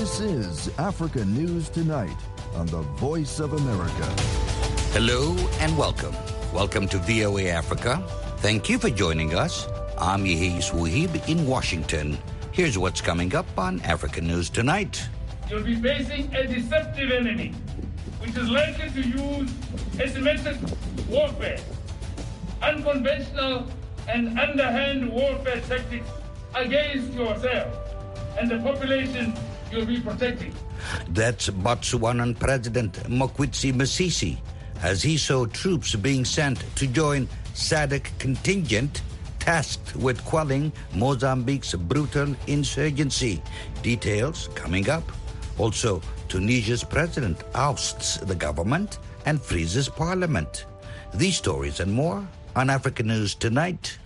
This is Africa News Tonight on the Voice of America. Hello and welcome. Welcome to VOA Africa. Thank you for joining us. I'm Yehis Wuhib in Washington. Here's what's coming up on Africa News Tonight. You'll be facing a deceptive enemy, which is likely to use asymmetric warfare, unconventional and underhand warfare tactics against yourself and the population you'll be protecting. That's Botswanan President Mokgweetsi Masisi as he saw troops being sent to join SADC contingent tasked with quelling Mozambique's brutal insurgency. Details coming up. Also, Tunisia's president ousts the government and freezes parliament. These stories and more on Africa News Tonight.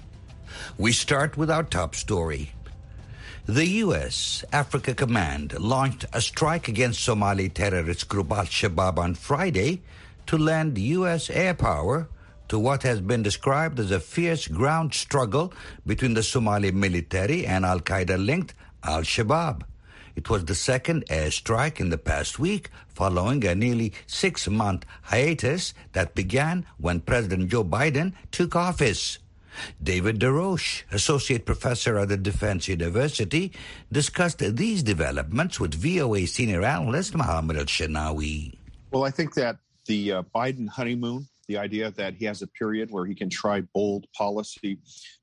We start with our top story. The U.S. Africa Command launched a strike against Somali terrorist group Al-Shabaab on Friday to lend U.S. air power to what has been described as a fierce ground struggle between the Somali military and Al-Qaeda-linked Al-Shabaab. It was the second airstrike in the past week following a nearly 6-month hiatus that began when President Joe Biden took office. David DeRoche, associate professor at the Defense University, discussed these developments with VOA senior analyst Mohammed Al-Shanawi. Well, I think that the Biden honeymoon, the idea that he has a period where he can try bold policy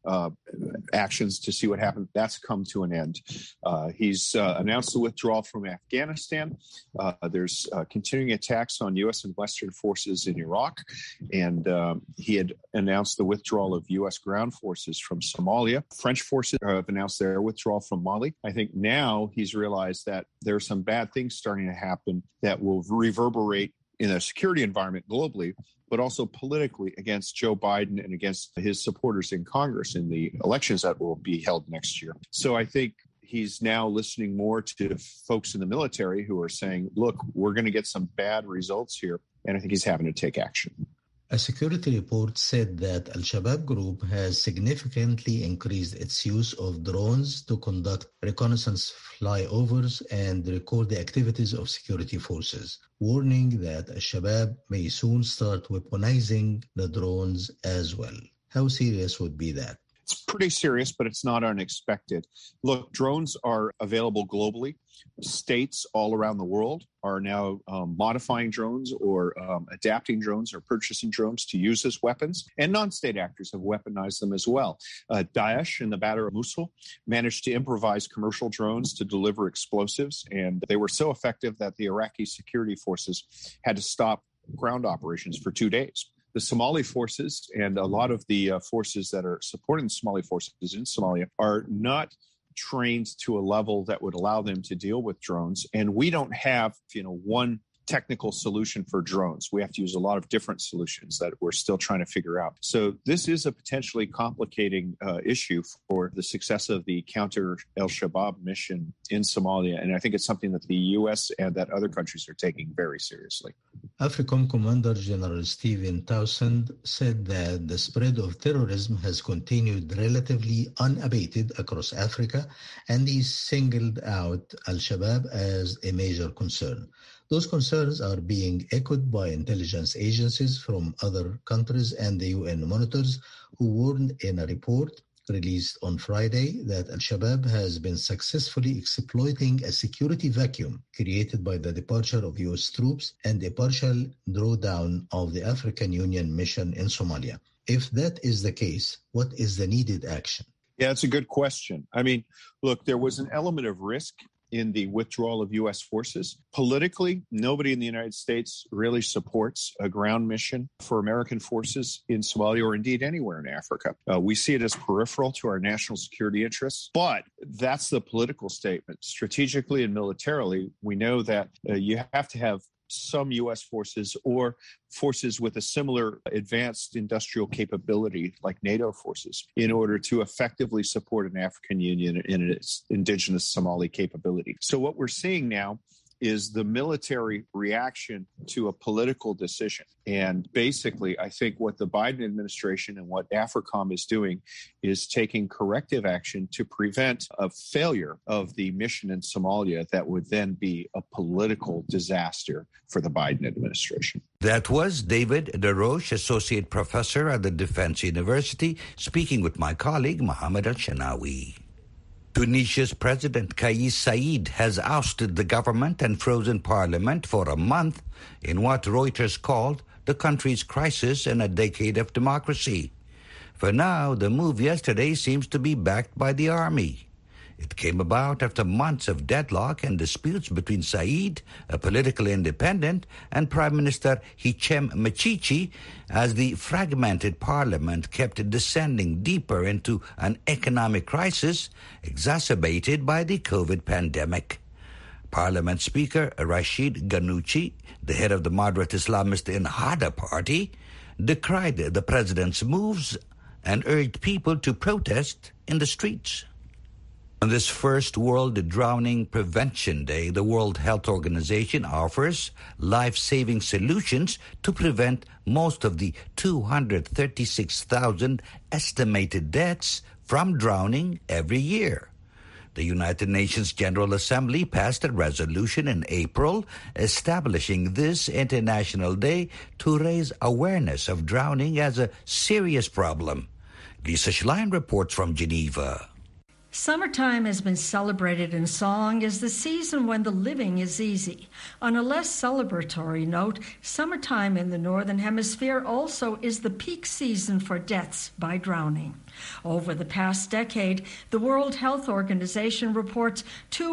actions to see what happens, that's come to an end. He's announced the withdrawal from Afghanistan. There's continuing attacks on U.S. and Western forces in Iraq. And he had announced the withdrawal of U.S. ground forces from Somalia. French forces have announced their withdrawal from Mali. I think now he's realized that there are some bad things starting to happen that will reverberate in a security environment globally, but also politically against Joe Biden and against his supporters in Congress in the elections that will be held next year. So I think he's now listening more to folks in the military who are saying, look, we're going to get some bad results here. And I think he's having to take action. A security report said that Al-Shabaab group has significantly increased its use of drones to conduct reconnaissance flyovers and record the activities of security forces, warning that Al-Shabaab may soon start weaponizing the drones as well. How serious would be that? It's pretty serious, but it's not unexpected. Look, drones are available globally. States all around the world are now modifying drones or adapting drones or purchasing drones to use as weapons. And non-state actors have weaponized them as well. Daesh in the Battle of Mosul managed to improvise commercial drones to deliver explosives. And they were so effective that the Iraqi security forces had to stop ground operations for 2 days. The Somali forces and a lot of the forces that are supporting the Somali forces in Somalia are not trained to a level that would allow them to deal with drones. And we don't have, one technical solution for drones. We have to use a lot of different solutions that we're still trying to figure out. So this is a potentially complicating issue for the success of the counter al-Shabaab mission in Somalia. And I think it's something that the U.S. and that other countries are taking very seriously. AFRICOM Commander General Stephen Townsend said that the spread of terrorism has continued relatively unabated across Africa, and he singled out Al-Shabaab as a major concern. Those concerns are being echoed by intelligence agencies from other countries and the UN monitors, who warned in a report released on Friday that Al-Shabaab has been successfully exploiting a security vacuum created by the departure of U.S. troops and a partial drawdown of the African Union mission in Somalia. If that is the case, what is the needed action? Yeah, it's a good question. I mean, look, there was an element of risk in the withdrawal of U.S. forces. Politically, nobody in the United States really supports a ground mission for American forces in Somalia or indeed anywhere in Africa. We see it as peripheral to our national security interests, but that's the political statement. Strategically and militarily, we know that you have to have some U.S. forces or forces with a similar advanced industrial capability like NATO forces in order to effectively support an African Union in its indigenous Somali capability. So what we're seeing now is the military reaction to a political decision. And basically, I think what the Biden administration and what AFRICOM is doing is taking corrective action to prevent a failure of the mission in Somalia that would then be a political disaster for the Biden administration. That was David Deroche, Associate Professor at the Defense University, speaking with my colleague Mohammed Al-Shanawi. Tunisia's President Kais Saied has ousted the government and frozen parliament for a month in what Reuters called the country's crisis in a decade of democracy. For now, the move yesterday seems to be backed by the army. It came about after months of deadlock and disputes between Saied, a political independent, and Prime Minister Hichem Mechichi, as the fragmented parliament kept descending deeper into an economic crisis exacerbated by the COVID pandemic. Parliament Speaker Rashid Ghannouchi, the head of the moderate Islamist Ennahda party, decried the president's moves and urged people to protest in the streets. On this first World Drowning Prevention Day, the World Health Organization offers life-saving solutions to prevent most of the 236,000 estimated deaths from drowning every year. The United Nations General Assembly passed a resolution in April establishing this International Day to raise awareness of drowning as a serious problem. Lisa Schlein reports from Geneva. Summertime has been celebrated in song as the season when the living is easy. On a less celebratory note, summertime in the Northern Hemisphere also is the peak season for deaths by drowning. Over the past decade, the World Health Organization reports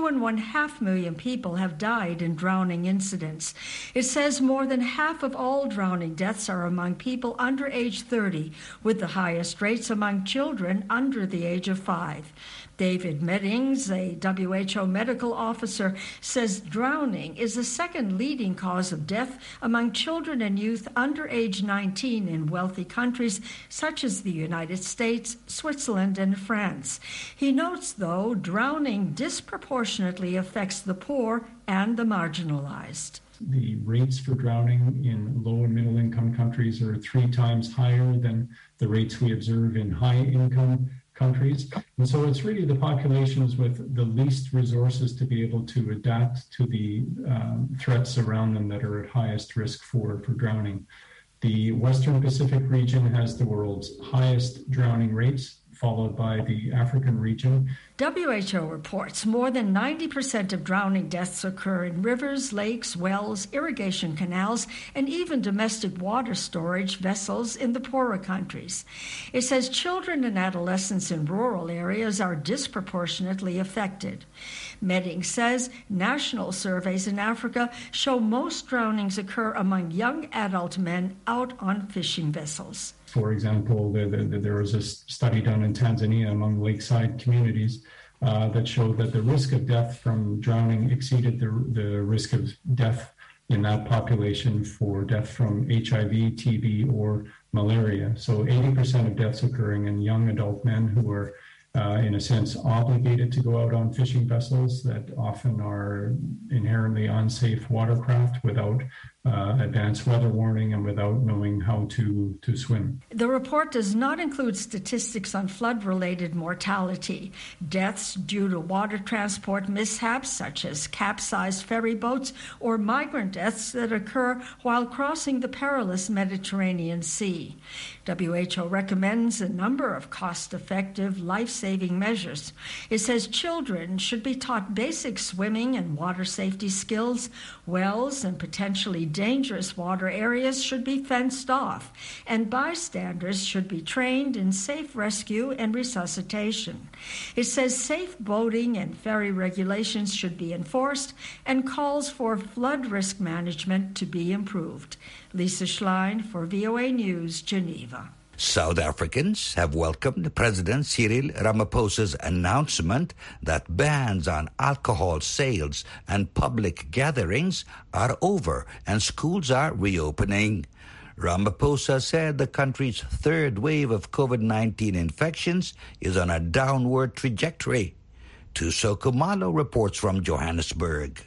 2.5 million people have died in drowning incidents. It says more than half of all drowning deaths are among people under age 30, with the highest rates among children under the age of 5. David Meddings, a WHO medical officer, says drowning is the second leading cause of death among children and youth under age 19 in wealthy countries such as the United States, Switzerland, and France. He notes, though, drowning disproportionately affects the poor and the marginalized. The rates for drowning in low and middle income countries are 3 times higher than the rates we observe in high income countries. And so it's really the populations with the least resources to be able to adapt to the threats around them that are at highest risk for drowning. The Western Pacific region has the world's highest drowning rates, followed by the African region. WHO reports more than 90% of drowning deaths occur in rivers, lakes, wells, irrigation canals, and even domestic water storage vessels in the poorer countries. It says children and adolescents in rural areas are disproportionately affected. Medding says national surveys in Africa show most drownings occur among young adult men out on fishing vessels. For example, there was a study done in Tanzania among lakeside communities that showed that the risk of death from drowning exceeded the risk of death in that population for death from HIV, TB, or malaria. So 80% of deaths occurring in young adult men who are in a sense, obligated to go out on fishing vessels that often are inherently unsafe watercraft without advanced weather warning and without knowing how to swim. The report does not include statistics on flood-related mortality, deaths due to water transport mishaps such as capsized ferry boats, or migrant deaths that occur while crossing the perilous Mediterranean Sea. WHO recommends a number of cost-effective, life-saving measures. It says children should be taught basic swimming and water safety skills. Wells and potentially dangerous water areas should be fenced off, and bystanders should be trained in safe rescue and resuscitation. It says safe boating and ferry regulations should be enforced, and calls for flood risk management to be improved. Lisa Schlein for VOA News, Geneva. South Africans have welcomed President Cyril Ramaphosa's announcement that bans on alcohol sales and public gatherings are over and schools are reopening. Ramaphosa said the country's third wave of COVID-19 infections is on a downward trajectory. Tuso Kumalo reports from Johannesburg.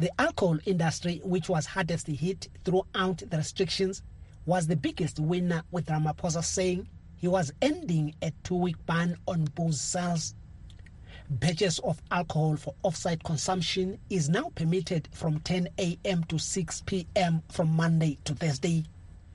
The alcohol industry, which was hardest hit throughout the restrictions, was the biggest winner, with Ramaphosa saying he was ending a 2-week ban on booze sales. Batches of alcohol for off-site consumption is now permitted from 10 a.m. to 6 p.m. from Monday to Thursday.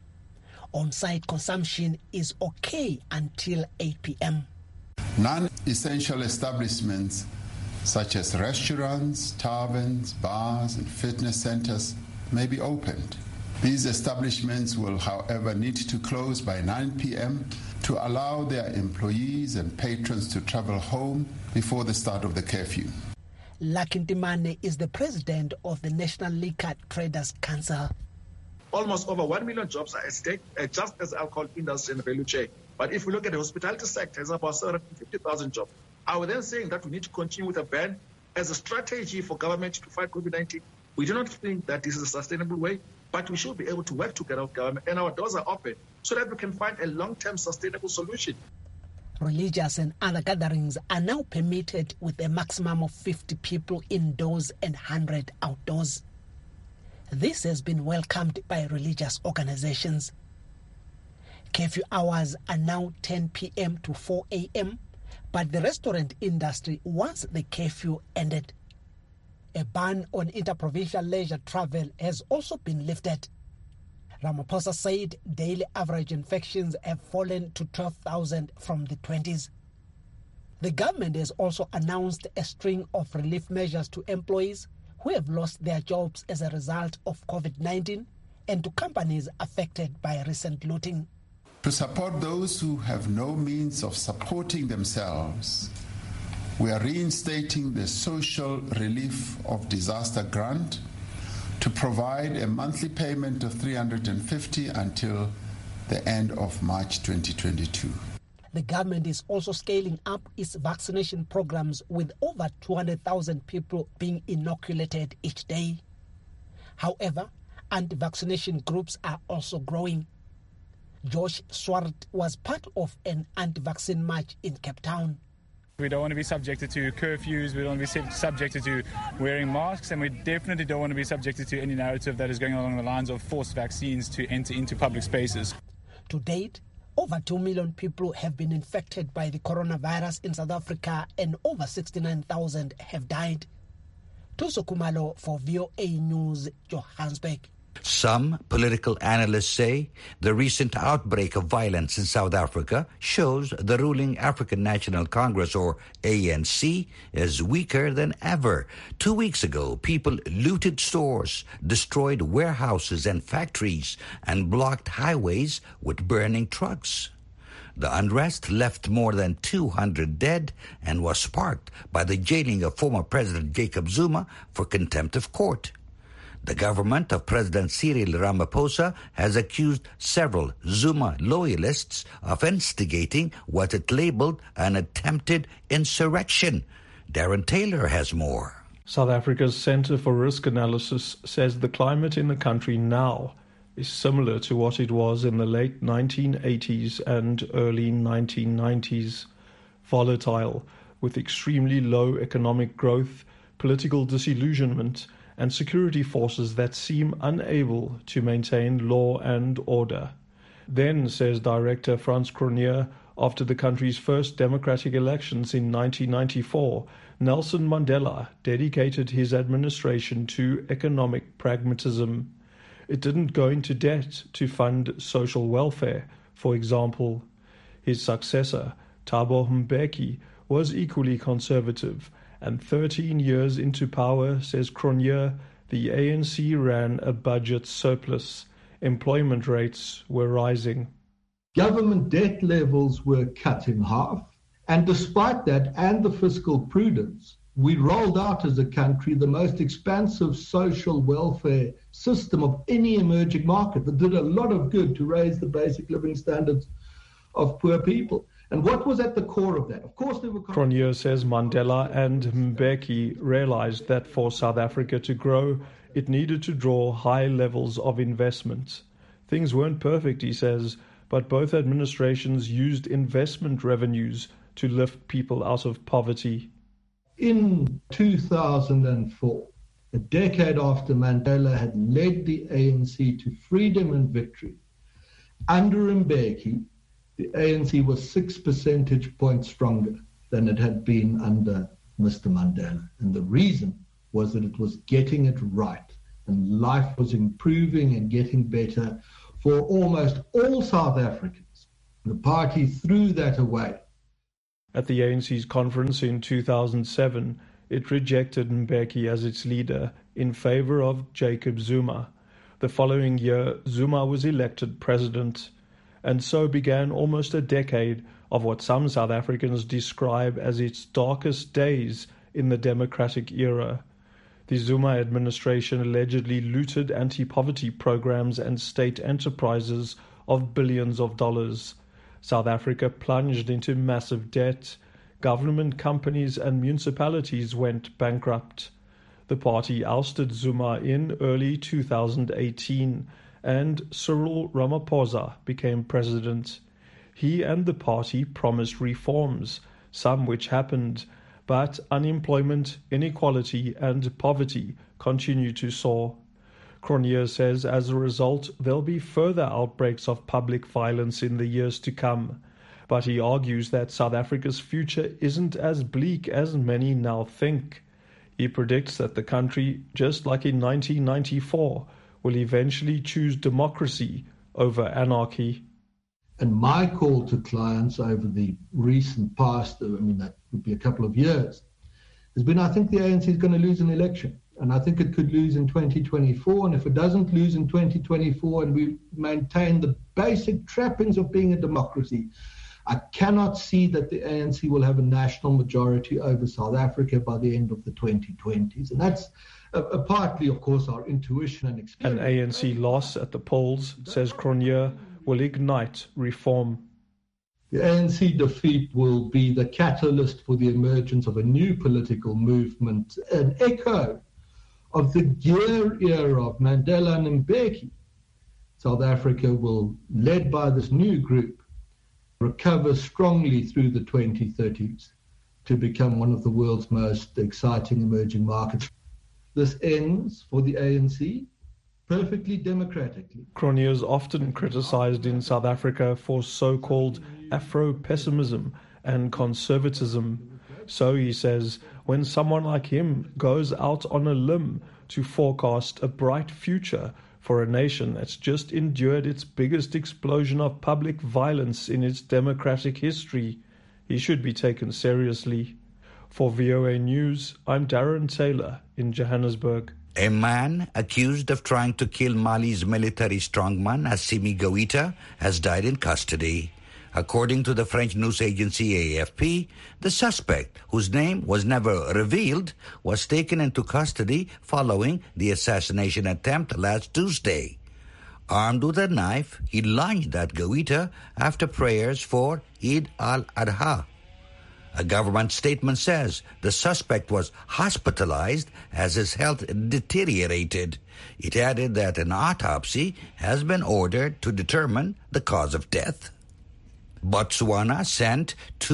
On-site consumption is okay until 8 p.m. Non-essential establishments such as restaurants, taverns, bars, and fitness centers may be opened. These establishments will, however, need to close by 9 p.m. to allow their employees and patrons to travel home before the start of the curfew. Lucky Ndimane is the president of the National Liquor Traders Council. Almost over 1 million jobs are at stake, just as the alcohol industry and value chain. But if we look at the hospitality sector, it's about 750,000 jobs. Are we then saying that we need to continue with a ban as a strategy for government to fight COVID-19? We do not think that this is a sustainable way, but we should be able to work together with government, and our doors are open so that we can find a long-term sustainable solution. Religious and other gatherings are now permitted with a maximum of 50 people indoors and 100 outdoors. This has been welcomed by religious organizations. Curfew hours are now 10 p.m. to 4 a.m., but the restaurant industry wants the curfew ended. A ban on interprovincial leisure travel has also been lifted. Ramaphosa said daily average infections have fallen to 12,000 from the 20s. The government has also announced a string of relief measures to employees who have lost their jobs as a result of COVID-19 and to companies affected by recent looting. To support those who have no means of supporting themselves, we are reinstating the Social Relief of Disaster Grant to provide a monthly payment of $350 until the end of March 2022. The government is also scaling up its vaccination programs, with over 200,000 people being inoculated each day. However, anti-vaccination groups are also growing. Josh Swart was part of an anti-vaccine march in Cape Town. We don't want to be subjected to curfews, we don't want to be subjected to wearing masks, and we definitely don't want to be subjected to any narrative that is going along the lines of forced vaccines to enter into public spaces. To date, over 2 million people have been infected by the coronavirus in South Africa, and over 69,000 have died. Tuso Kumalo for VOA News, Johannesburg. Some political analysts say the recent outbreak of violence in South Africa shows the ruling African National Congress, or ANC, is weaker than ever. 2 weeks ago, people looted stores, destroyed warehouses and factories, and blocked highways with burning trucks. The unrest left more than 200 dead and was sparked by the jailing of former President Jacob Zuma for contempt of court. The government of President Cyril Ramaphosa has accused several Zuma loyalists of instigating what it labeled an attempted insurrection. Darren Taylor has more. South Africa's Centre for Risk Analysis says the climate in the country now is similar to what it was in the late 1980s and early 1990s. Volatile, with extremely low economic growth, political disillusionment, and security forces that seem unable to maintain law and order. Then, says Director Frans Cronje, after the country's first democratic elections in 1994, Nelson Mandela dedicated his administration to economic pragmatism. It didn't go into debt to fund social welfare, for example. His successor, Thabo Mbeki, was equally conservative, and 13 years into power, says Cronje, the ANC ran a budget surplus. Employment rates were rising. Government debt levels were cut in half, and despite that and the fiscal prudence, we rolled out as a country the most expansive social welfare system of any emerging market that did a lot of good to raise the basic living standards of poor people. And what was at the core of that? Of course, there were... Cronje says Mandela and Mbeki realized that for South Africa to grow, it needed to draw high levels of investment. Things weren't perfect, he says, but both administrations used investment revenues to lift people out of poverty. In 2004, a decade after Mandela had led the ANC to freedom and victory. Under Mbeki, the ANC was 6 percentage points stronger than it had been under Mr. Mandela. And the reason was that it was getting it right, and life was improving and getting better for almost all South Africans. The party threw that away. At the ANC's conference in 2007, it rejected Mbeki as its leader in favor of Jacob Zuma. The following year, Zuma was elected president, and so began almost a decade of what some South Africans describe as its darkest days in the democratic era. The Zuma administration allegedly looted anti-poverty programs and state enterprises of billions of dollars. South Africa plunged into massive debt. Government companies and municipalities went bankrupt. The party ousted Zuma in early 2018, and Cyril Ramaphosa became president. He and the party promised reforms, some which happened, but unemployment, inequality, and poverty continue to soar. Cronje says as a result, there'll be further outbreaks of public violence in the years to come. But he argues that South Africa's future isn't as bleak as many now think. He predicts that the country, just like in 1994, will eventually choose democracy over anarchy. And my call to clients over the recent past, that would be a couple of years, has been, I think the ANC is going to lose an election. And I think it could lose in 2024. And if it doesn't lose in 2024 and we maintain the basic trappings of being a democracy, I cannot see that the ANC will have a national majority over South Africa by the end of the 2020s. And that's partly, of course, our intuition and experience. An ANC loss at the polls, says Cronje, will ignite reform. The ANC defeat will be the catalyst for the emergence of a new political movement, an echo of the gear era of Mandela and Mbeki. South Africa will, led by this new group, recover strongly through the 2030s to become one of the world's most exciting emerging markets. This ends for the ANC perfectly democratically. Cronje is often criticized in South Africa for so-called Afro-pessimism and conservatism. So, he says, when someone like him goes out on a limb to forecast a bright future for a nation that's just endured its biggest explosion of public violence in its democratic history, he should be taken seriously. For VOA News, I'm Darren Taylor in Johannesburg. A man accused of trying to kill Mali's military strongman, Assimi Goïta, has died in custody. According to the French news agency AFP, the suspect, whose name was never revealed, was taken into custody following the assassination attempt last Tuesday. Armed with a knife, he lunged at Goïta after prayers for Eid al-Adha. A government statement says the suspect was hospitalized as his health deteriorated. It added that an autopsy has been ordered to determine the cause of death. Botswana sent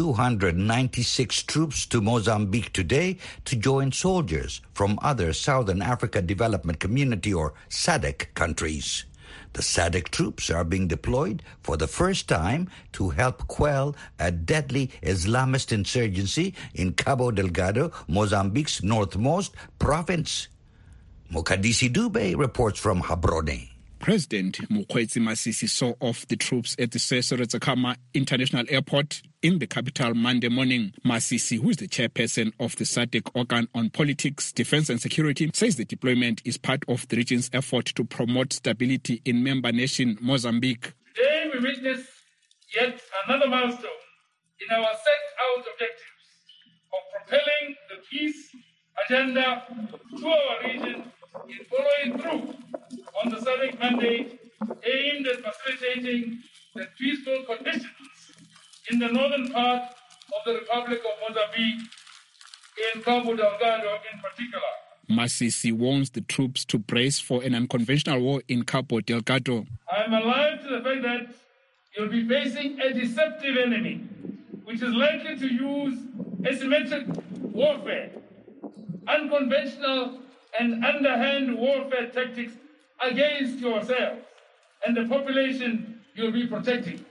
296 troops to Mozambique today to join soldiers from other Southern Africa Development Community or SADC countries. The SADC troops are being deployed for the first time to help quell a deadly Islamist insurgency in Cabo Delgado, Mozambique's northmost province. Mokadisi Dube reports from Gaborone. President Mokgweetsi Masisi saw off the troops at the Cesare Tsekama International Airport in the capital Monday morning. Masisi, who is the chairperson of the SADC organ on politics, defense and security, says the deployment is part of the region's effort to promote stability in member nation Mozambique. Today we witness yet another milestone in our set-out objectives of propelling the peace agenda to our region in following through on the SADC mandate aimed at facilitating the peaceful conditions in the northern part of the Republic of Mozambique, in Cabo Delgado in particular. Masisi warns the troops to brace for an unconventional war in Cabo Delgado. I am alive to the fact that you'll be facing a deceptive enemy, which is likely to use asymmetric warfare, unconventional and underhand warfare tactics against yourselves and the population you'll be protecting.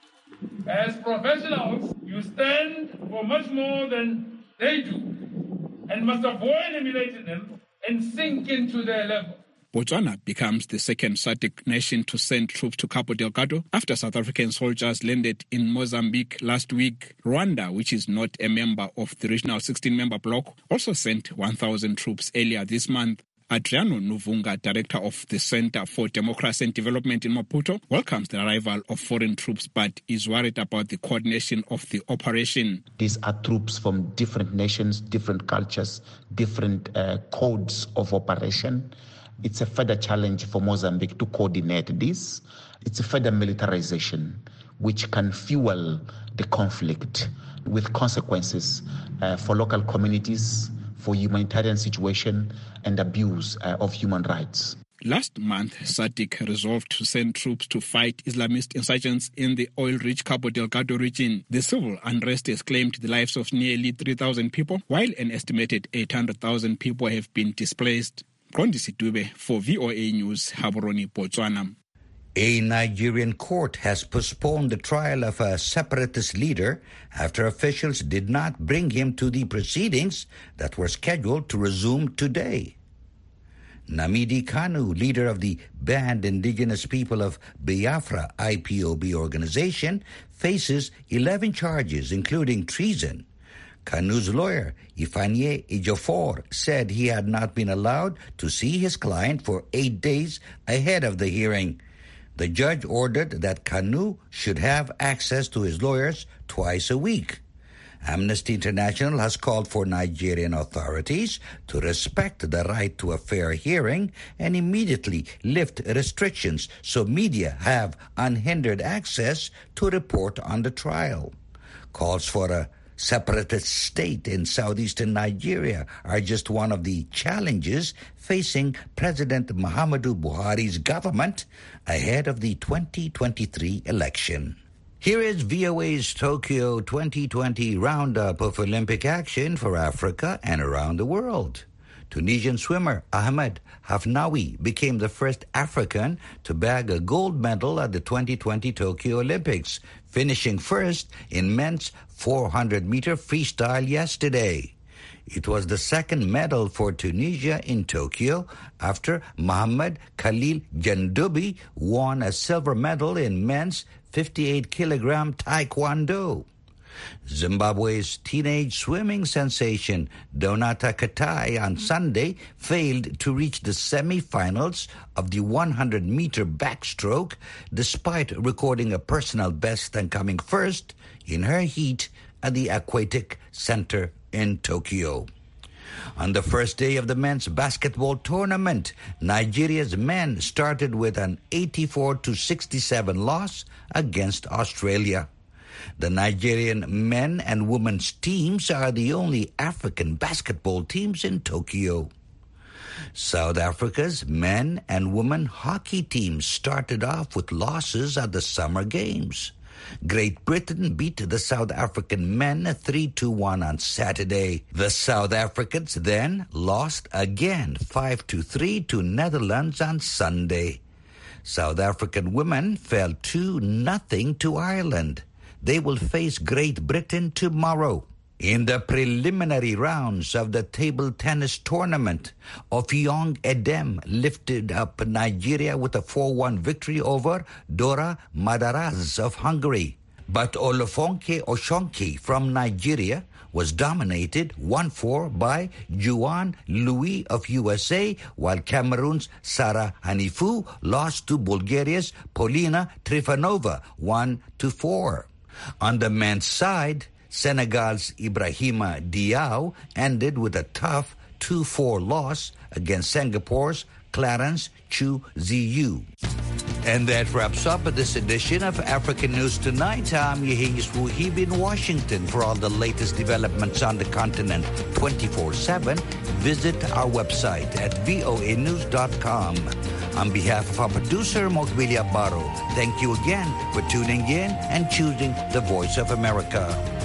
As professionals, you stand for much more than they do and must avoid emulating them and sink into their level. Botswana becomes the second SADC nation to send troops to Cabo Delgado after South African soldiers landed in Mozambique last week. Rwanda, which is not a member of the regional 16-member bloc, also sent 1,000 troops earlier this month. Adriano Nuvunga, director of the Center for Democracy and Development in Maputo, welcomes the arrival of foreign troops but is worried about the coordination of the operation. These are troops from different nations, different cultures, different codes of operation. It's a further challenge for Mozambique to coordinate this. It's a further militarization which can fuel the conflict with consequences for local communities, for humanitarian situation and abuse of human rights. Last month, SADC resolved to send troops to fight Islamist insurgents in the oil-rich Cabo Delgado region. The civil unrest has claimed the lives of nearly 3,000 people, while an estimated 800,000 people have been displaced. Kondisi Dube for VOA News, Gaborone, Botswana. A Nigerian court has postponed the trial of a separatist leader after officials did not bring him to the proceedings that were scheduled to resume today. Nnamdi Kanu, leader of the Banned Indigenous People of Biafra IPOB organization, faces 11 charges, including treason. Kanu's lawyer, Ifeanyi Ejiofor, said he had not been allowed to see his client for 8 days ahead of the hearing. The judge ordered that Kanu should have access to his lawyers twice a week. Amnesty International has called for Nigerian authorities to respect the right to a fair hearing and immediately lift restrictions so media have unhindered access to report on the trial. Calls for a separatist state in southeastern Nigeria are just one of the challenges facing President Muhammadu Buhari's government ahead of the 2023 election. Here is VOA's Tokyo 2020 roundup of Olympic action for Africa and around the world. Tunisian swimmer Ahmed Hafnaoui became the first African to bag a gold medal at the 2020 Tokyo Olympics, finishing first in men's 400-meter freestyle yesterday. It was the second medal for Tunisia in Tokyo after Mohamed Khalil Jandoubi won a silver medal in men's 58-kilogram taekwondo. Zimbabwe's teenage swimming sensation Donata Katai on Sunday failed to reach the semi-finals of the 100-meter backstroke despite recording a personal best and coming first in her heat at the Aquatic Center in Tokyo. On the first day of the men's basketball tournament, Nigeria's men started with an 84-67 loss against Australia. The Nigerian men and women's teams are the only African basketball teams in Tokyo. South Africa's men and women hockey teams started off with losses at the Summer Games. Great Britain beat the South African men 3-1 on Saturday. The South Africans then lost again 5-3 to Netherlands on Sunday. South African women fell 2-0 to Ireland. They will face Great Britain tomorrow. In the preliminary rounds of the table tennis tournament, Ofiong Edem lifted up Nigeria with a 4-1 victory over Dora Madaraz of Hungary. But Olufonke Oshonki from Nigeria was dominated 1-4 by Juan Louis of USA, while Cameroon's Sarah Hanifu lost to Bulgaria's Polina Trifonova 1-4. On the men's side, Senegal's Ibrahima Diaw ended with a tough 2-4 loss against Singapore's Clarence Chu Ziyu. And that wraps up this edition of African News Tonight. I'm Yehis Wuhib in Washington. For all the latest developments on the continent 24/7, visit our website at voanews.com. On behalf of our producer, Mokbilia Baro, thank you again for tuning in and choosing the Voice of America.